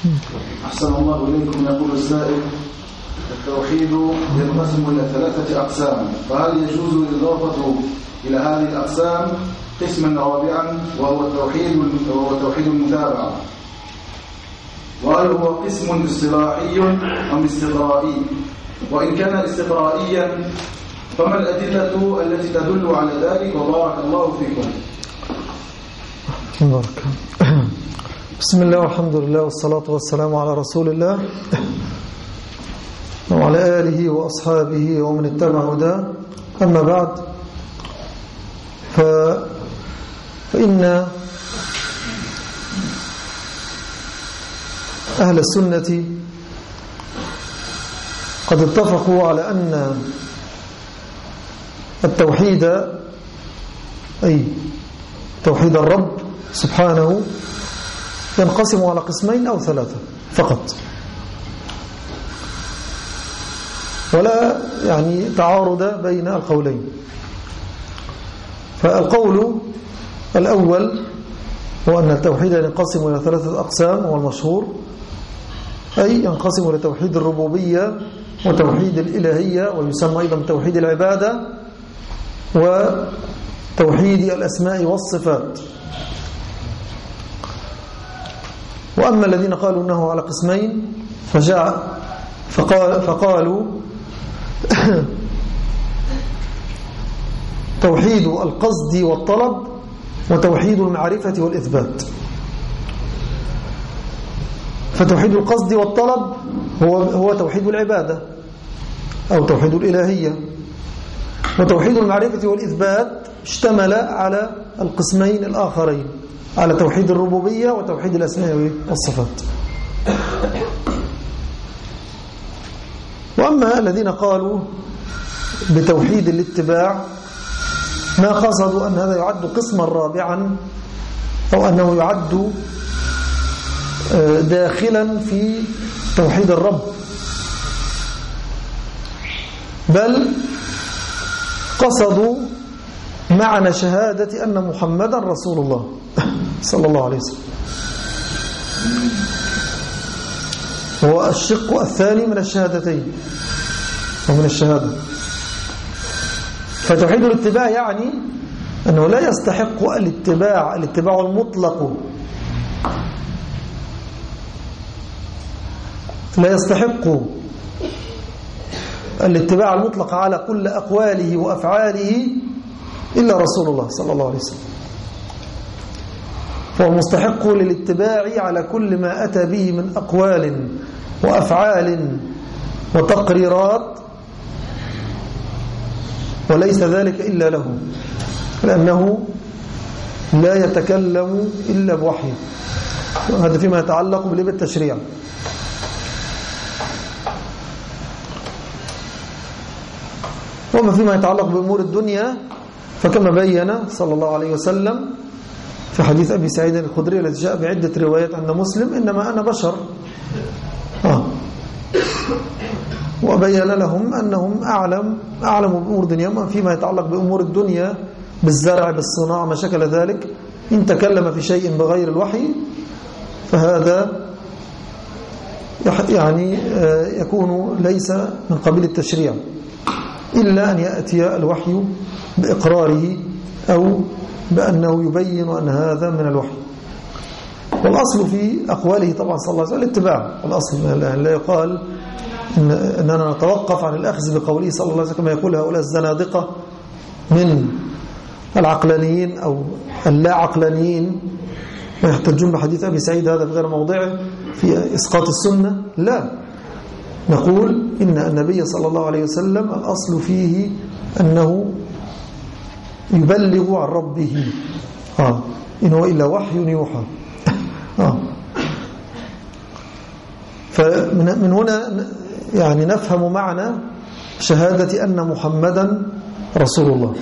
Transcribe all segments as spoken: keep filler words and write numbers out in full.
أحسن الله إليكم. يقول السائل: التوحيد ينقسم إلى ثلاثة أقسام، فهل يجوز الإضافة إلى هذه الأقسام قسما رابعا وهو التوحيد وهو توحيد المتابعة؟ وهل هو قسم اصطلاحي أم استقرائي؟ وإن كان استقرائيا فما الأدلة التي تدل على ذلك؟ وبارك الله فيكم. بارك. بسم الله والحمد لله والصلاة والسلام على رسول الله وعلى آله وأصحابه ومن اتبع هداه. أما بعد، ف... فإن أهل السنة قد اتفقوا على أن التوحيد، أي توحيد الرب سبحانه، ينقسم على قسمين أو ثلاثة فقط، ولا يعني تعارض بين القولين. فالقول الأول هو أن التوحيد ينقسم إلى ثلاثة أقسام، هو المشهور، أي ينقسم إلى توحيد الربوبية وتوحيد الإلهية، ويسمى أيضا توحيد العبادة، وتوحيد الأسماء والصفات. وأما الذين قالوا أنه على قسمين فجاء فقال فقالوا توحيد القصد والطلب وتوحيد المعرفة والإثبات. فتوحيد القصد والطلب هو هو توحيد العبادة أو توحيد الإلهية، وتوحيد المعرفة والإثبات اشتمل على القسمين الآخرين، على توحيد الربوبية وتوحيد الأسماء والصفات. وأما الذين قالوا بتوحيد الاتباع ما قصدوا أن هذا يعد قسما رابعا، أو أنه يعد داخلا في توحيد الرب، بل قصدوا معنى شهادة أن محمدا رسول الله صلى الله عليه وسلم، هو الشق الثاني من الشهادتين ومن الشهادة. فتوحيد الاتباع يعني أنه لا يستحق الاتباع الاتباع المطلق، لا يستحق الاتباع المطلق على كل أقواله وأفعاله إلا رسول الله صلى الله عليه وسلم. فهو مستحق للاتباع على كل ما أتى به من أقوال وأفعال وتقريرات، وليس ذلك إلا له، لأنه لا يتكلم إلا بوحي. هذا فيما يتعلق بالتشريع. وما فيما يتعلق بأمور الدنيا فكما بين صلى الله عليه وسلم في حديث أبي سعيد الخدري الذي جاء بعدة روايات عند مسلم: إنما أنا بشر. آه. وبين لهم أنهم أعلم أعلم بأمور دنيا. فيما يتعلق بأمور الدنيا بالزرع بالصناعة ما شكل ذلك، إن تكلم في شيء بغير الوحي فهذا يعني يكون ليس من قبيل التشريع، إلا أن يأتي الوحي بإقراره أو بأنه يبين أن هذا من الوحي. والأصل في أقواله طبعا صلى الله عليه وسلم الاتباع. الأصل لا يقال إن أننا نتوقف عن الأخذ بقوله صلى الله عليه وسلم كما يقول هؤلاء الزنادقة من العقلانيين أو اللا عقلانيين ويحتجون بحديث أبي سعيد هذا في غير موضعه في إسقاط السنة. لا، نقول إن النبي صلى الله عليه وسلم الأصل فيه أنه يبلغ عن ربه، آه. إن هو إلا وحي يوحى. آه. فمن هنا يعني نفهم معنى شهادة أن محمدا رسول الله.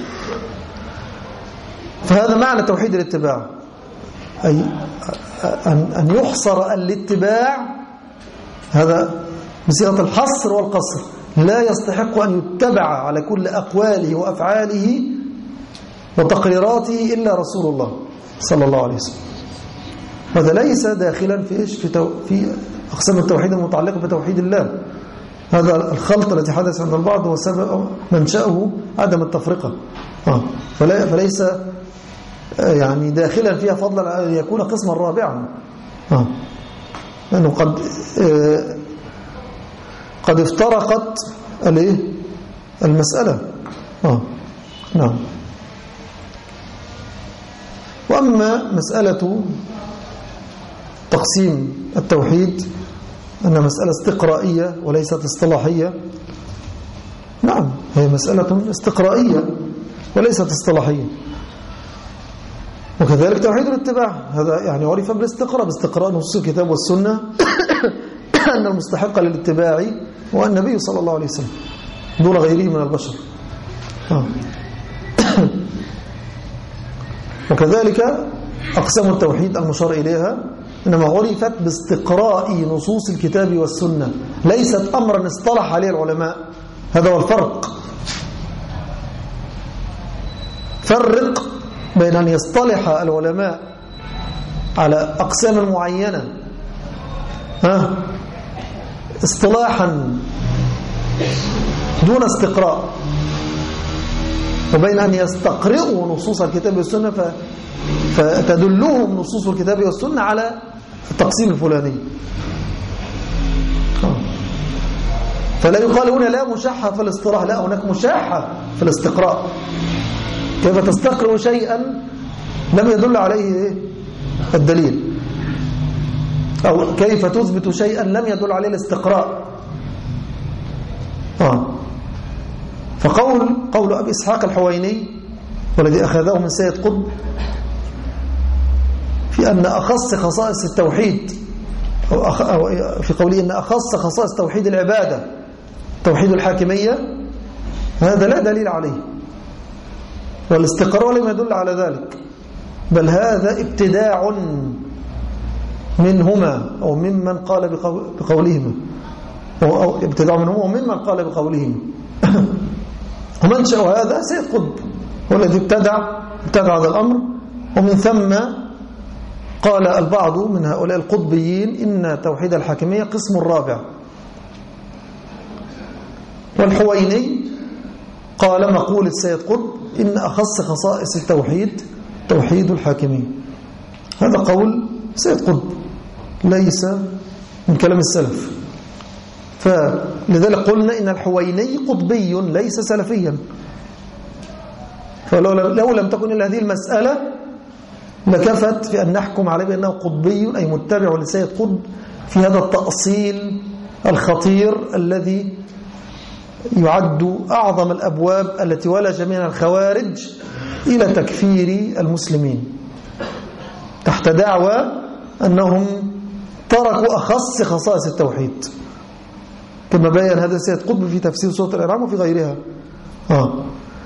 فهذا معنى توحيد الاتباع، أي أن يحصر الاتباع، هذا بصيغة الحصر والقصر، لا يستحق أن يتبع على كل أقواله وأفعاله وتقريراته إلا رسول الله صلى الله عليه وسلم. هذا ليس داخلا في إيش في, تو في أقسام التوحيد المتعلقة بتوحيد الله. هذا الخلط الذي حدث عند البعض هو سبب منشأه عدم التفرقة. آه. فلا فليس يعني داخلا فيها فضلا أن يكون قسما رابعا. آه. لأنه قد آه قد افترقت المسألة. آه. نعم. وأما مسألة تقسيم التوحيد أنها مسألة استقرائية وليست اصطلاحية، نعم هي مسألة استقرائية وليست اصطلاحية. وكذلك توحيد الاتباع هذا يعني عرف بالاستقراء، باستقراء نصوص الكتاب والسنة أن المستحق للاتباع هو النبي صلى الله عليه وسلم دون غيره من البشر. آه. وكذلك أقسام التوحيد المشار إليها إنما عرفت باستقراء نصوص الكتاب والسنة، ليست أمرا اصطلح عليه العلماء. هذا هو الفرق. فرق بين أن يصطلح العلماء على أقسام معينة ها اصطلاحا دون استقراء، وبين أن يستقرئوا نصوص الكتاب والسنة ف... فتدلهم نصوص الكتاب والسنة على التقسيم الفلاني. فلا يقال هنا لا مشاحة في الاصطلاح، لا هناك مشاحة في الاستقراء. كيف تستقرئ شيئا لم يدل عليه الدليل، أو كيف تثبت شيئا لم يدل عليه الاستقراء. آه. فقول قول أبي إسحاق الحويني والذي أخذه من سيد قطب في أن أخص خصائص التوحيد أو, أخ أو في قوله أن أخص خصائص توحيد العبادة توحيد الحاكمية، هذا لا دليل عليه، والاستقراء لم يدل على ذلك، بل هذا ابتداع منهما أو ممن قال بقولهما أو ابتداع منهما وممن قال بقولهما. ومنشأ هذا سيد قطب هو الذي ابتدع ابتدع هذا الأمر. ومن ثم قال البعض من هؤلاء القطبيين إن توحيد الحاكمية قسم رابع. والحويني قال مقولة سيد قطب إن أخص خصائص التوحيد توحيد الحاكمية. هذا قول سيد قطب ليس من كلام السلف، فلذلك قلنا إن الحويني قطبي ليس سلفيا. فلو لم تكن إلا هذه المسألة لكفت في أن نحكم عليه بأنه قطبي أي متبع لسيد قطب في هذا التأصيل الخطير الذي يعد أعظم الأبواب التي ولج من الخوارج إلى تكفير المسلمين تحت دعوى أنهم تركوا أخص خصائص التوحيد، كما بيّن هذا سيد قطب في تفسير سورة الأنعام وفي غيرها. آه.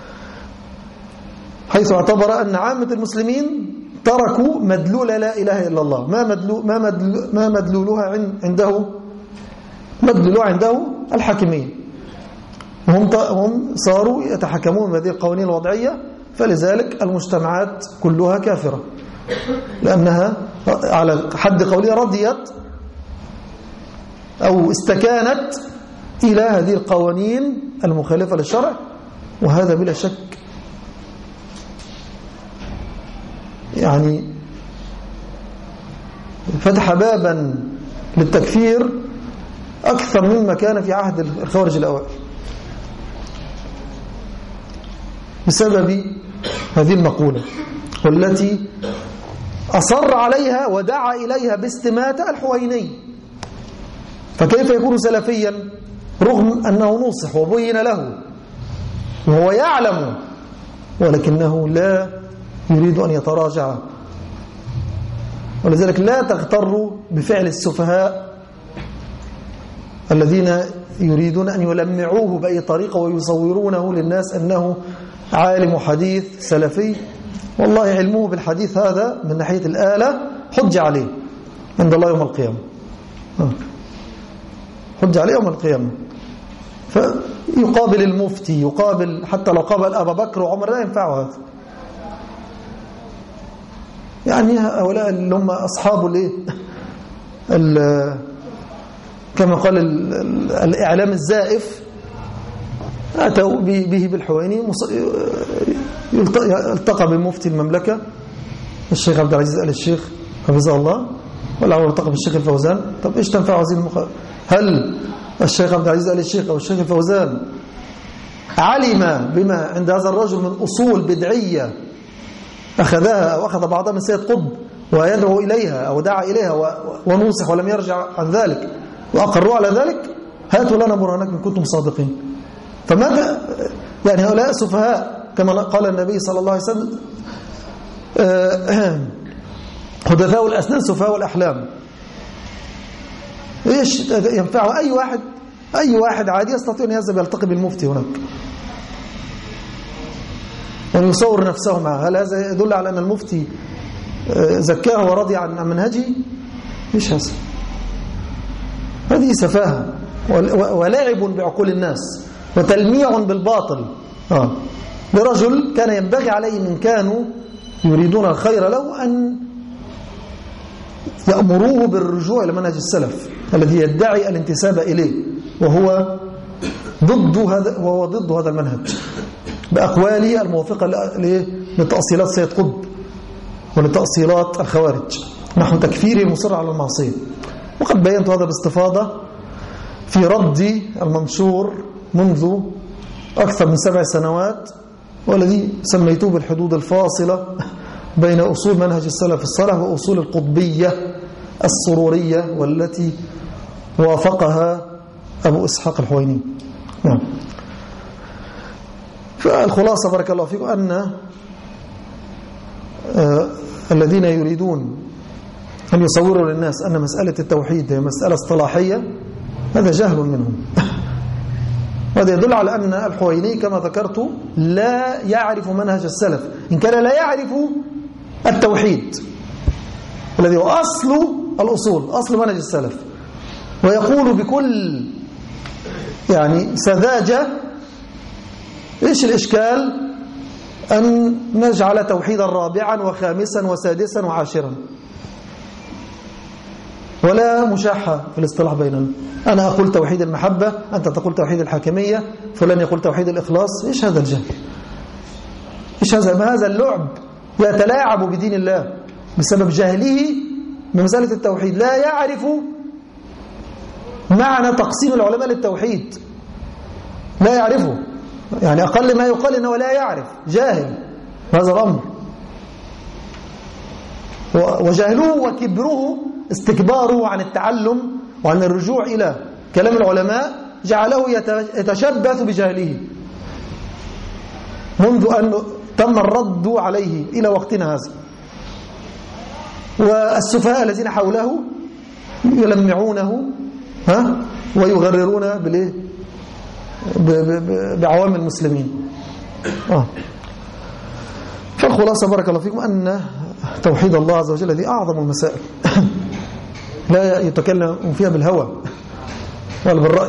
حيث اعتبر أن عامة المسلمين تركوا مدلول لا إله إلا الله، ما مدلول ما مدلول ما مدلولها عنده مدلولها عنده الحاكمية، هم هم صاروا يتحكمون بهذه القوانين الوضعية، فلذلك المجتمعات كلها كافرة لأنها على حد قولها رضيت أو استكانت إلى هذه القوانين المخالفة للشرع. وهذا بلا شك يعني فتح بابا للتكفير أكثر مما كان في عهد الخوارج الأوائل بسبب هذه المقولة، والتي أصر عليها ودعا إليها باستماتة الحويني. فكيف يكون سلفيا رغم أنه نصح وبين له وهو يعلم، ولكنه لا يريد أن يتراجع. ولذلك لا تغتروا بفعل السفهاء الذين يريدون أن يلمعوه بأي طريقة ويصورونه للناس أنه عالم حديث سلفي. والله علمه بالحديث هذا من ناحية الآلة حج عليه عند الله يوم القيامة، حج عليه يوم القيامة. فيقابل المفتي، يقابل حتى لو قابل أبا بكر وعمر لا ينفعه هذا. يعني هؤلاء اللي هم أصحاب الايه كما قال ال ال الإعلام الزائف أتوا به بالحويني، التقى بمفتي المملكة الشيخ عبد العزيز آل الشيخ حفظه الله، ولعله التقى بالشيخ الفوزان. طب إيش تنفع هذه المقابلة؟ هل الشيخ عبد العزيز آل الشيخ أو الشيخ الفوزان علم بما عند هذا الرجل من أصول بدعية أخذها أو أخذ بعضها من سيد قطب ويدعو إليها أو دعا إليها ونوسح ولم يرجع عن ذلك وأقروا على ذلك؟ هاتوا لنا برهانكم إن كنتم صادقين. فماذا يعني هؤلاء سفهاء كما قال النبي صلى الله عليه وسلم حدثاء الأسنان سفهاء الأحلام. إيش ينفعه أي واحد أي واحد عادي يستطيع أن يذهب يلتقي بالمفتي هناك وأن يصور نفسه معه؟ هل هذا يدل على أن المفتي زكاه ورضي عن منهجه؟ إيش هذا؟ هذه سفاهة ولعب بعقول الناس وتلميع بالباطل آه. لرجل كان ينبغي عليه من كانوا يريدون الخير له أن يأمروه بالرجوع إلى منهج السلف الذي يدعي الانتساب إليه، وهو ضد هذا وهو ضد هذا المنهج بأقواله الموافقة لتأصيلات سيد قطب ولتأصيلات الخوارج نحو تكفيره المصر على المعصية. وقد بينت هذا باستفاضة في رد المنشور منذ أكثر من سبع سنوات، والذي سميته بالحدود الفاصلة بين أصول منهج السلف الصالح وأصول القطبية السرورية والتي وافقها أبو إسحاق الحويني. نعم. فالخلاصة بارك الله فيكم أن آه الذين يريدون أن يصوروا للناس أن مسألة التوحيد هي مسألة اصطلاحية هذا جهل منهم. وهذا يدل على أن الحويني كما ذكرت لا يعرف منهج السلف، إن كان لا يعرف التوحيد الذي هو أصل الأصول أصل منهج السلف، ويقول بكل يعني سذاجة إيش الإشكال أن نجعل توحيدا رابعا وخامسا وسادسا وعاشرا، ولا مشاحة في الاصطلاح بيننا. أنا أقول توحيد المحبة، أنت تقول توحيد الحاكمية، فلان يقول توحيد الإخلاص. إيش هذا الجهل؟ إيش هذا؟ ما هذا اللعب؟ يتلاعب بدين الله بسبب جهله بمسألة التوحيد، لا يعرف معنى تقسيم العلماء للتوحيد، لا يعرفه، يعني أقل ما يقال إنه لا يعرف، جاهل هذا الأمر. وجهله وكبره استكباره عن التعلم وعن الرجوع إلى كلام العلماء جعله يتشبث بجهله منذ أن تم الرد عليه إلى وقتنا هذا. والسفهاء الذين حوله يلمعونه ها ويغررون بالايه بعوام المسلمين. آه. فالخلاصة بارك الله فيكم أن توحيد الله عز وجل هذه أعظم المسائل لا يتكلم فيها بالهوى ولا بالرأي.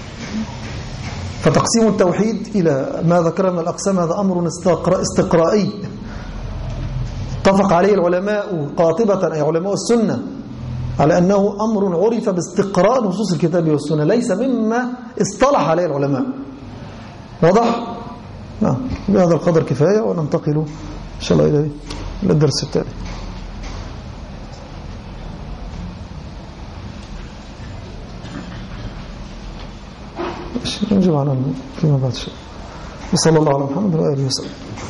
فتقسيم التوحيد إلى ما ذكرنا الأقسام هذا أمر استقرائي اتفق عليه العلماء قاطبة أي علماء السنة على أنه أمر عرف باستقراء نصوص الكتاب والسنة، ليس مما اصطلح عليه العلماء. واضح؟ نعم. بهذا القدر كفاية، وننتقل إن شاء الله إلى الدرس التالي. نجيب عنه فيما بعد شيء. وصلى الله على محمد وآله وسلم.